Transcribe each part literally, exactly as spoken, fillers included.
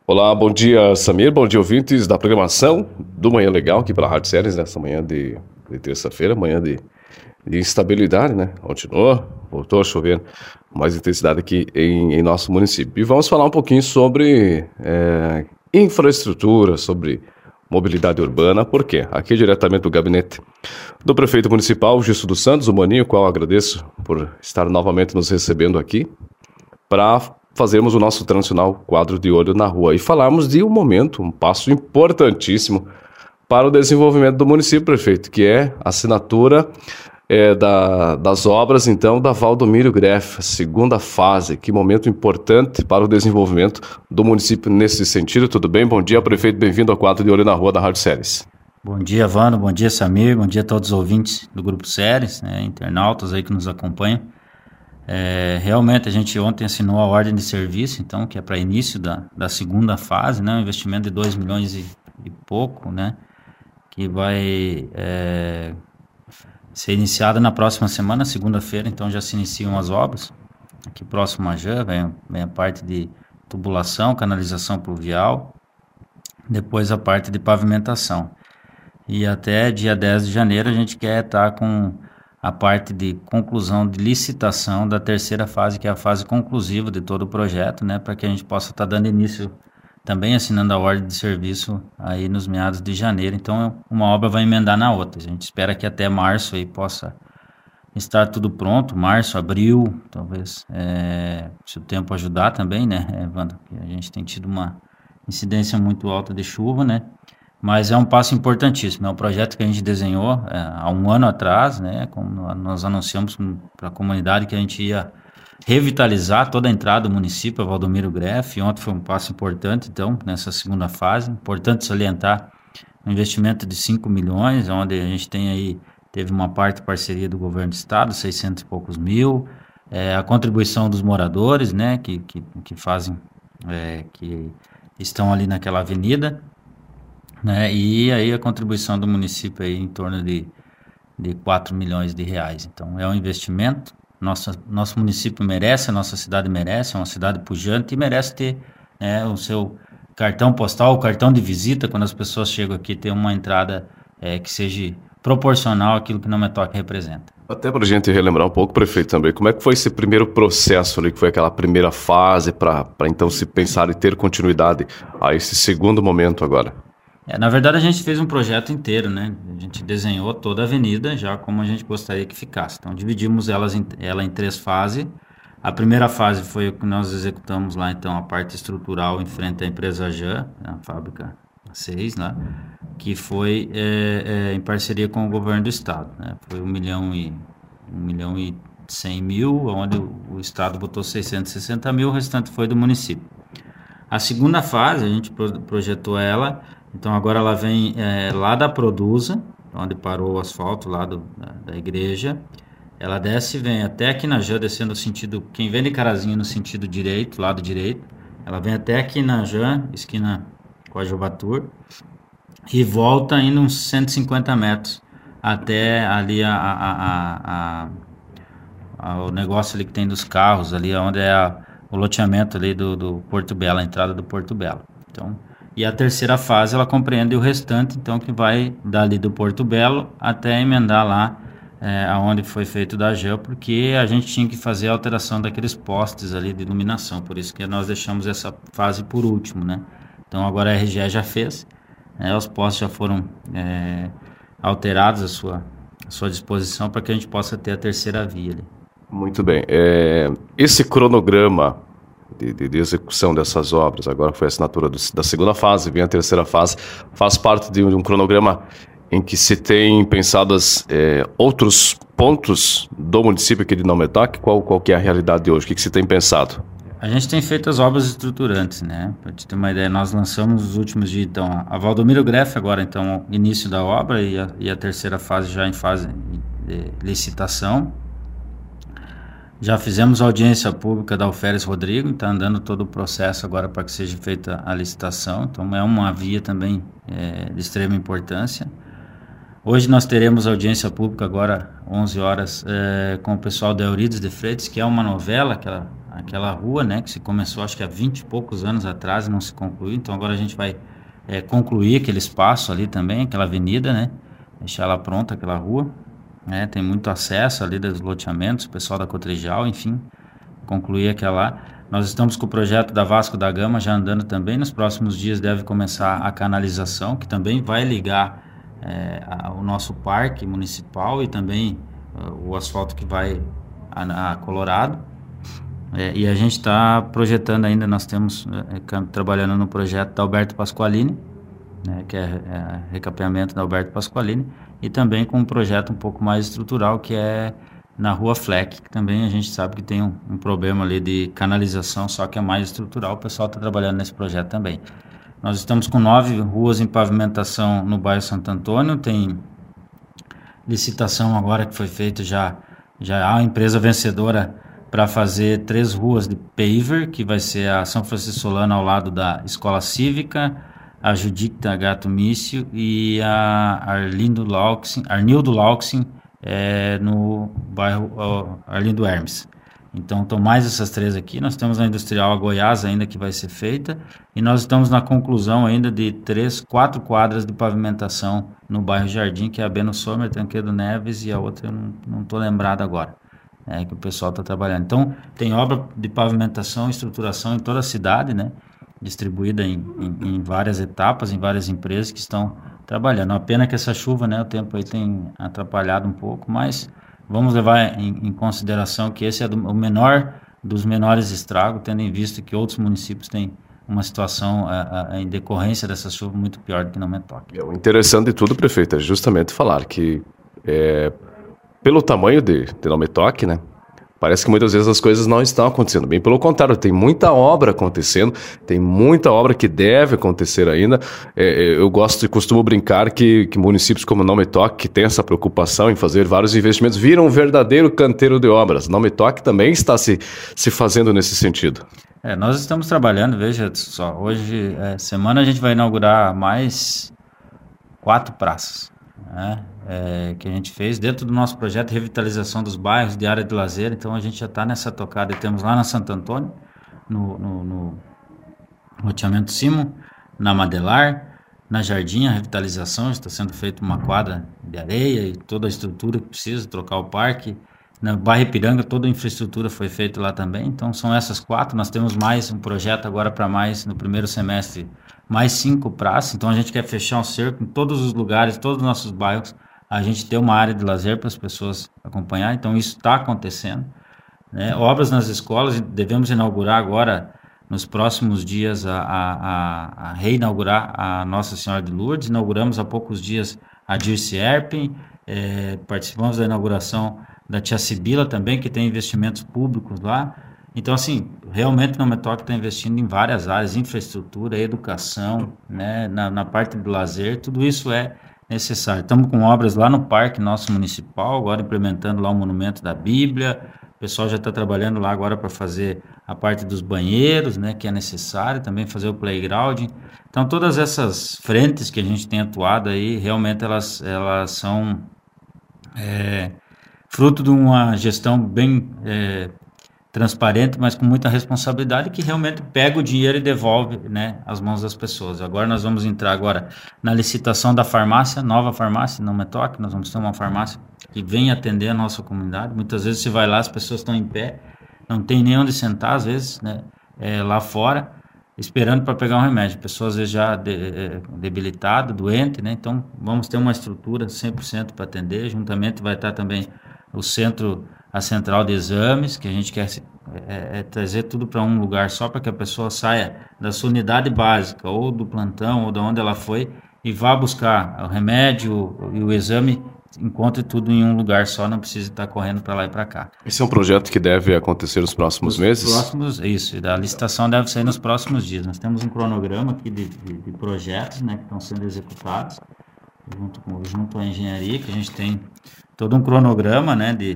Olá, bom dia, Samir. Bom dia, ouvintes da programação do Manhã Legal aqui pela Rádio Séries, nessa manhã de, de terça-feira, manhã de, de instabilidade, né? Continuou, voltou a chover com mais intensidade aqui em, em nosso município. E vamos falar um pouquinho sobre é, infraestrutura, sobre mobilidade urbana, por quê? Aqui diretamente do gabinete do prefeito municipal, Gilson dos Santos, o Maninho, qual agradeço por estar novamente nos recebendo aqui, para fazermos o nosso tradicional quadro de Olho na Rua e falarmos de um momento, um passo importantíssimo para o desenvolvimento do município, prefeito, que é a assinatura é, da, das obras, então, da Valdomiro Greff, a segunda fase. Que momento importante para o desenvolvimento do município nesse sentido. Tudo bem? Bom dia, prefeito. Bem-vindo ao quadro de Olho na Rua da Rádio Séries. Bom dia, Vando. Bom dia, Samir. Bom dia a todos os ouvintes do Grupo Séries, né, internautas aí que nos acompanham. É, realmente a gente ontem assinou a ordem de serviço, então, que é para início da, da segunda fase, né, um investimento de dois milhões e, e pouco, né, que vai é, ser iniciada na próxima semana, segunda-feira, então já se iniciam as obras. Aqui próximo a Jã, vem, vem a parte de tubulação, canalização pluvial, depois a parte de pavimentação. E até dia dez de janeiro a gente quer estar com a parte de conclusão de licitação da terceira fase, que é a fase conclusiva de todo o projeto, né, para que a gente possa estar dando início, também assinando a ordem de serviço aí nos meados de janeiro. Então, uma obra vai emendar na outra. A gente espera que até março aí possa estar tudo pronto, março, abril, talvez, é, se o tempo ajudar também, né, Evandro? A gente tem tido uma incidência muito alta de chuva, né? Mas é um passo importantíssimo, é um projeto que a gente desenhou é, há um ano atrás, né, como nós anunciamos para a comunidade que a gente ia revitalizar toda a entrada do município, a Valdomiro Greff. Ontem foi um passo importante, então, nessa segunda fase. Importante salientar um investimento de cinco milhões, onde a gente tem aí, teve uma parte parceria do governo do estado, seiscentos e poucos mil, é, a contribuição dos moradores, né, que, que, que fazem, é, que estão ali naquela avenida, né, e aí a contribuição do município aí em torno de, de quatro milhões de reais. Então é um investimento, nossa, nosso município merece, a nossa cidade merece, é uma cidade pujante e merece ter, né, o seu cartão postal, o cartão de visita, quando as pessoas chegam aqui, ter uma entrada é, que seja proporcional àquilo que Nome Toque representa. Até para a gente relembrar um pouco, prefeito, também, como é que foi esse primeiro processo ali, que foi aquela primeira fase, para então se pensar e ter continuidade a esse segundo momento agora? É, na verdade, a gente fez um projeto inteiro, né? A gente desenhou toda a avenida já como a gente gostaria que ficasse. Então, dividimos elas em, ela em três fases. A primeira fase foi o que nós executamos lá, então, a parte estrutural em frente à empresa Jã, a fábrica seis, lá, que foi é, é, em parceria com o governo do estado, né? Foi um milhão e um milhão e cem mil, onde o, o estado botou seiscentos e sessenta mil, o restante foi do município. A segunda fase, a gente pro, projetou ela. Então agora ela vem é, lá da Produza, onde parou o asfalto lá do, da, da igreja. Ela desce e vem até aqui na Jã, descendo no sentido, quem vem de Carazinho no sentido direito, lado direito. Ela vem até aqui na Jã, esquina com a Jovatur, e volta indo uns cento e cinquenta metros até ali a, a, a, a, a, o negócio ali que tem dos carros, ali onde é a, o loteamento ali do, do Porto Belo, a entrada do Porto Belo. Então, e a terceira fase, ela compreende o restante, então, que vai dali do Porto Belo até emendar lá é, aonde foi feito da Geo, porque a gente tinha que fazer a alteração daqueles postes ali de iluminação, por isso que nós deixamos essa fase por último, né? Então, agora a R G E já fez, né, os postes já foram é, alterados à sua, à sua disposição para que a gente possa ter a terceira via ali. Muito bem. É, esse cronograma De, de, de execução dessas obras, agora foi a assinatura do, da segunda fase, vem a terceira fase, faz parte de um, de um cronograma em que se tem pensado as, é, outros pontos do município aqui de Nome Toque. Qual, qual que é a realidade de hoje? O que, que se tem pensado? A gente tem feito as obras estruturantes, né? Para te ter uma ideia, nós lançamos nos últimos dias, então, a Valdomiro Greff agora, então, início da obra e a, e a terceira fase já em fase de licitação. Já fizemos a audiência pública da Alferes Rodrigo, está andando todo o processo agora para que seja feita a licitação, então é uma via também é, de extrema importância. Hoje nós teremos audiência pública agora, onze horas, é, com o pessoal da Eurides de Freitas, que é uma novela, aquela, aquela rua, né, que se começou acho que há vinte e poucos anos atrás e não se concluiu, então agora a gente vai é, concluir aquele espaço ali também, aquela avenida, né, deixar ela pronta, aquela rua, né, tem muito acesso ali dos loteamentos, o pessoal da Cotrijal, enfim, concluir aquela lá. Nós estamos com o projeto da Vasco da Gama já andando também, nos próximos dias deve começar a canalização, que também vai ligar é, a, o nosso parque municipal e também uh, o asfalto que vai a, a Colorado. É, e a gente está projetando ainda, nós temos é, trabalhando no projeto da Alberto Pasqualini, né, que é, é recapeamento da Alberto Pasqualini, e também com um projeto um pouco mais estrutural, que é na Rua Fleck, que também a gente sabe que tem um, um problema ali de canalização, só que é mais estrutural, o pessoal está trabalhando nesse projeto também. Nós estamos com nove ruas em pavimentação no bairro Santo Antônio, tem licitação agora que foi feita, já, já há uma empresa vencedora para fazer três ruas de paver, que vai ser a São Francisco Solano ao lado da Escola Cívica, a Judita Gato Mício e a Arlindo Lauxin, Arnildo Lauxin, é, no bairro ó, Arlindo Hermes. Então, estão mais essas três aqui. Nós temos a Industrial a Goiás ainda que vai ser feita, e nós estamos na conclusão ainda de três, quatro quadras de pavimentação no bairro Jardim, que é a Beno Sommer, Tanquedo Neves, e a outra eu não estou lembrado agora, é, que o pessoal está trabalhando. Então, tem obra de pavimentação e estruturação em toda a cidade, né, distribuída em, em, em várias etapas, em várias empresas que estão trabalhando. A pena que essa chuva, né, o tempo aí tem atrapalhado um pouco, mas vamos levar em, em consideração que esse é do, o menor dos menores estragos, tendo em vista que outros municípios têm uma situação a, a, em decorrência dessa chuva muito pior do que Não Me Toque. O interessante de tudo, prefeito, é justamente falar que é, pelo tamanho de, de Não Me Toque, né, parece que muitas vezes as coisas não estão acontecendo. Bem pelo contrário, tem muita obra acontecendo, tem muita obra que deve acontecer ainda. É, eu gosto e costumo brincar que, que municípios como Não Me Toque, que tem essa preocupação em fazer vários investimentos, viram um verdadeiro canteiro de obras. Não Me Toque também está se, se fazendo nesse sentido. É, nós estamos trabalhando, veja só, hoje, é, semana a gente vai inaugurar mais quatro praças, né? É, que a gente fez dentro do nosso projeto de revitalização dos bairros de área de lazer. Então a gente já está nessa tocada e temos lá na Santo Antônio, no, no, no loteamento Simon, na Madelar, na Jardim, a revitalização, está sendo feita uma quadra de areia e toda a estrutura que precisa, trocar o parque. Na bairro Ipiranga, toda a infraestrutura foi feita lá também. Então são essas quatro. Nós temos mais um projeto agora para mais, no primeiro semestre, mais cinco praças. Então a gente quer fechar um cerco em todos os lugares, todos os nossos bairros, a gente ter uma área de lazer para as pessoas acompanhar. Então isso está acontecendo, né? Obras nas escolas, devemos inaugurar agora, nos próximos dias, a, a, a reinaugurar a Nossa Senhora de Lourdes. Inauguramos há poucos dias a Dirce Erpen, é, participamos da inauguração da Tia Sibila também, que tem investimentos públicos lá. Então, assim, realmente Não Me Toque está investindo em várias áreas, infraestrutura, educação, né, na, na parte do lazer, tudo isso é necessário. Estamos com obras lá no parque nosso municipal, agora implementando lá o Monumento da Bíblia. O pessoal já está trabalhando lá agora para fazer a parte dos banheiros, né, que é necessário, também fazer o playground. Então, todas essas frentes que a gente tem atuado aí, realmente elas, elas são é, fruto de uma gestão bem é, transparente, mas com muita responsabilidade, que realmente pega o dinheiro e devolve, né, às mãos das pessoas. Agora nós vamos entrar agora na licitação da farmácia, nova farmácia, Não Me Toque. Nós vamos ter uma farmácia que vem atender a nossa comunidade. Muitas vezes você vai lá, as pessoas estão em pé, não tem nem onde sentar, às vezes, né, é, lá fora, esperando para pegar um remédio. Pessoas às vezes já de, é, debilitada, doente, né? Então vamos ter uma estrutura cem por cento para atender. Juntamente vai estar também o centro, a central de exames, que a gente quer é, é trazer tudo para um lugar só, para que a pessoa saia da sua unidade básica, ou do plantão, ou de onde ela foi, e vá buscar o remédio e o exame, encontre tudo em um lugar só, não precisa estar correndo para lá e para cá. Esse é um projeto que deve acontecer nos próximos Os meses? Próximos, isso, a licitação deve sair nos próximos dias. Nós temos um cronograma aqui de, de, de projetos, né, que estão sendo executados, junto, com, junto à engenharia, que a gente tem todo um cronograma, né, de,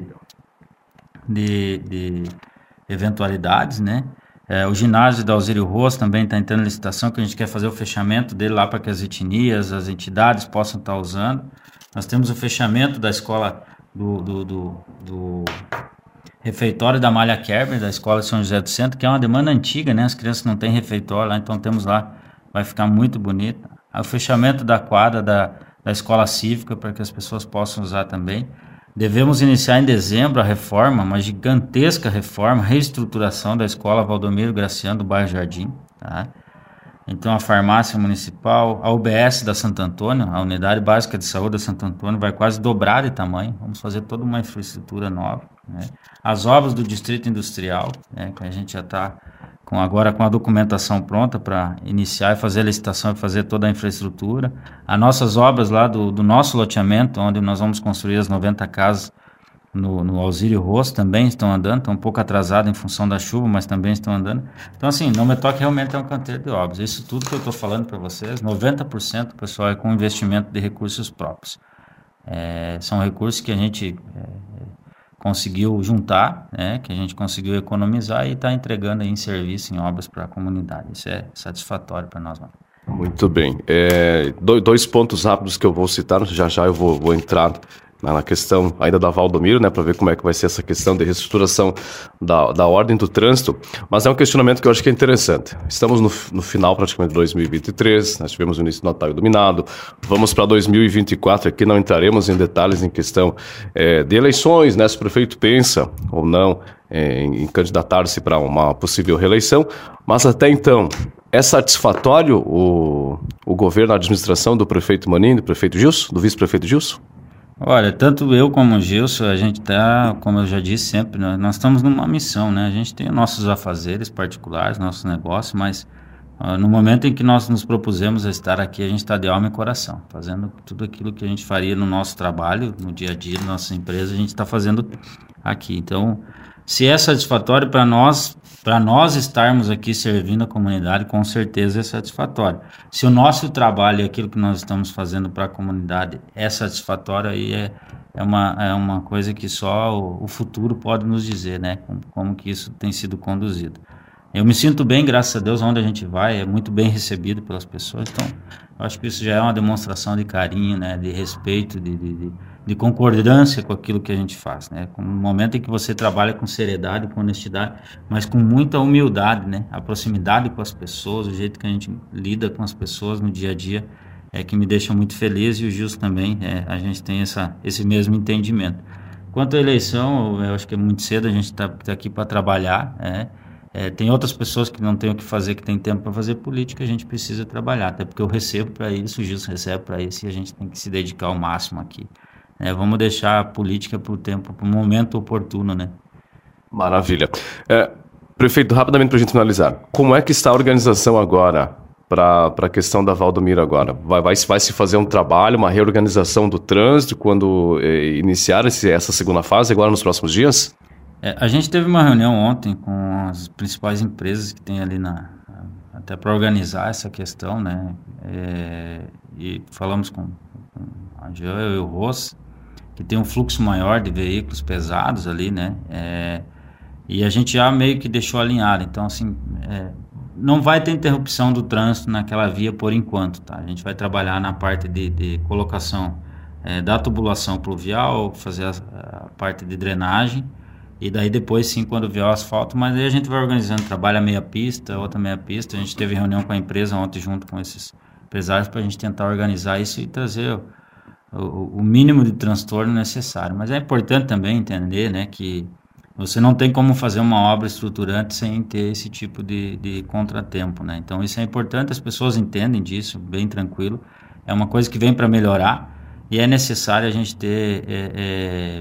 de, de eventualidades, né. É, o ginásio da Alzírio Roas também está entrando em licitação, que a gente quer fazer o fechamento dele lá para que as etnias, as entidades possam estar usando. Nós temos o fechamento da escola do, do, do, do refeitório da Malha Kerber, da Escola São José do Centro, que é uma demanda antiga, né? As crianças não têm refeitório lá, então temos lá, vai ficar muito bonito. O fechamento da quadra da, da Escola Cívica, para que as pessoas possam usar também. Devemos iniciar em dezembro a reforma, uma gigantesca reforma, reestruturação da Escola Valdomiro Graciano, do bairro Jardim, tá? Então, a farmácia municipal, a U B S da Santo Antônio, a Unidade Básica de Saúde da Santo Antônio, vai quase dobrar de tamanho. Vamos fazer toda uma infraestrutura nova, né? As obras do Distrito Industrial, né, que a gente já está com, agora com a documentação pronta para iniciar e fazer a licitação e fazer toda a infraestrutura. As nossas obras lá do, do nosso loteamento, onde nós vamos construir as noventa casas, No, no Alzírio Rosso também estão andando, estão um pouco atrasados em função da chuva, mas também estão andando. Então, assim, Não Me Toque realmente é um canteiro de obras. Isso tudo que eu estou falando para vocês, noventa por cento, pessoal, é com investimento de recursos próprios. É, são recursos que a gente é, conseguiu juntar, né, que a gente conseguiu economizar e está entregando aí em serviço, em obras para a comunidade. Isso é satisfatório para nós, mano. Muito bem. É, dois pontos rápidos que eu vou citar, já já eu vou, vou entrar na questão ainda da Valdomiro, né, para ver como é que vai ser essa questão de reestruturação da, da ordem do trânsito, mas é um questionamento que eu acho que é interessante. Estamos no, no final praticamente de dois mil e vinte e três, nós tivemos o início do Natal iluminado, vamos para dois mil e vinte e quatro, aqui não entraremos em detalhes em questão é, de eleições, né, se o prefeito pensa ou não é, em, em candidatar-se para uma possível reeleição, mas até então, é satisfatório o, o governo, a administração do prefeito Maninho, do prefeito Gilson, do vice-prefeito Gilson? Olha, tanto eu como o Gilson, a gente está, como eu já disse sempre, nós, nós estamos numa missão, né? A gente tem nossos afazeres particulares, nossos negócios, mas uh, no momento em que nós nos propusemos a estar aqui, a gente está de alma e coração, fazendo tudo aquilo que a gente faria no nosso trabalho, no dia a dia, na nossa empresa, a gente está fazendo aqui. Então, se é satisfatório para nós, para nós estarmos aqui servindo a comunidade, com certeza é satisfatório. Se o nosso trabalho e aquilo que nós estamos fazendo para a comunidade é satisfatório, aí é, é, uma, é uma coisa que só o, o futuro pode nos dizer, né? Como, como que isso tem sido conduzido. Eu me sinto bem, graças a Deus, onde a gente vai, é muito bem recebido pelas pessoas. Então, eu acho que isso já é uma demonstração de carinho, né? De respeito, de... de, de de concordância com aquilo que a gente faz, né? No momento em que você trabalha com seriedade, com honestidade, mas com muita humildade, né? A proximidade com as pessoas, o jeito que a gente lida com as pessoas no dia a dia é que me deixa muito feliz, e o Gilson também, é, a gente tem essa, esse mesmo entendimento. Quanto à eleição, eu acho que é muito cedo, a gente está tá aqui para trabalhar, né? É, tem outras pessoas que não têm o que fazer, que têm tempo para fazer política, a gente precisa trabalhar, até porque eu recebo para isso, o Gilson recebe para isso, e a gente tem que se dedicar ao máximo aqui. É, vamos deixar a política para o tempo, para o momento oportuno, né? Maravilha. É, prefeito, rapidamente para a gente finalizar, como é que está a organização agora para a questão da Valdomiro agora? Vai, vai, vai se fazer um trabalho, uma reorganização do trânsito quando é, iniciar esse, essa segunda fase agora nos próximos dias? É, a gente teve uma reunião ontem com as principais empresas que tem ali na... até para organizar essa questão, né? É, e falamos com, com a Joel e o Ross, que tem um fluxo maior de veículos pesados ali, né? É, e a gente já meio que deixou alinhado. Então, assim, é, não vai ter interrupção do trânsito naquela via por enquanto, tá? A gente vai trabalhar na parte de, de colocação é, da tubulação pluvial, fazer a, a parte de drenagem, e daí depois sim, quando vier o asfalto, mas aí a gente vai organizando, trabalha meia pista, outra meia pista. A gente teve reunião com a empresa ontem junto com esses empresários para a gente tentar organizar isso e trazer o, o mínimo de transtorno necessário. Mas é importante também entender, né, que você não tem como fazer uma obra estruturante sem ter esse tipo de, de contratempo, né? Então isso é importante, as pessoas entendem disso, bem tranquilo. É uma coisa que vem para melhorar e é necessário a gente ter é, é,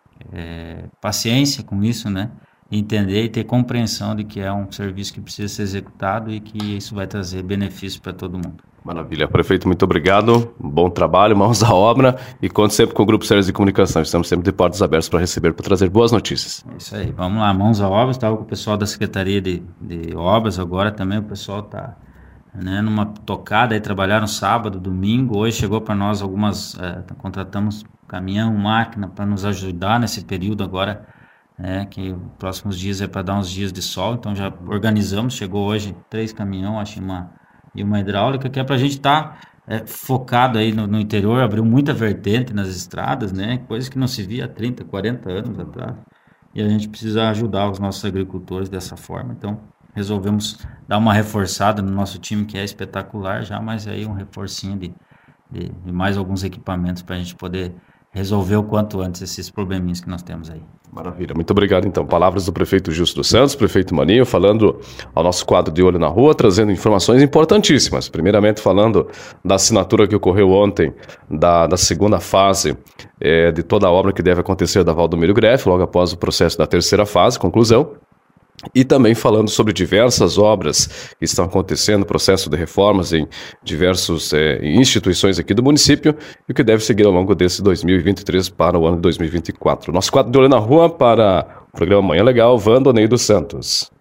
é, paciência com isso, né? Entender e ter compreensão de que é um serviço que precisa ser executado e que isso vai trazer benefícios para todo mundo. Maravilha. Prefeito, muito obrigado. Bom trabalho, mãos à obra, e conte sempre com o Grupo Sérios de Comunicação. Estamos sempre de portas abertas para receber, para trazer boas notícias. É isso aí. Vamos lá, mãos à obra. Estava com o pessoal da Secretaria de, de Obras agora também. O pessoal está, né, numa tocada aí, trabalharam sábado, domingo. Hoje chegou para nós algumas, é, contratamos caminhão, máquina para nos ajudar nesse período agora, né, que próximos dias é para dar uns dias de sol. Então já organizamos. Chegou hoje três caminhões, acho uma... e uma hidráulica, que é para a gente estar tá, é, focado aí no, no interior. Abriu muita vertente nas estradas, né? Coisa que não se via há trinta, quarenta anos atrás. e a gente precisa ajudar os nossos agricultores dessa forma. Então, resolvemos dar uma reforçada no nosso time, que é espetacular já, mas aí um reforcinho de, de, de mais alguns equipamentos para a gente poder resolver o quanto antes esses probleminhas que nós temos aí. Maravilha, muito obrigado então. Palavras do prefeito Justo dos Santos, prefeito Maninho, falando ao nosso quadro de Olho na Rua, trazendo informações importantíssimas. Primeiramente falando da assinatura que ocorreu ontem, da, da segunda fase é, de toda a obra que deve acontecer da Valdomiro Greff, logo após o processo da terceira fase, conclusão. E também falando sobre diversas obras que estão acontecendo, processo de reformas em diversas é, instituições aqui do município e o que deve seguir ao longo desse dois mil e vinte e três para o ano de dois mil e vinte e quatro. Nosso quadro de Olho na Rua para o programa Manhã Legal, Vandoneio dos Santos.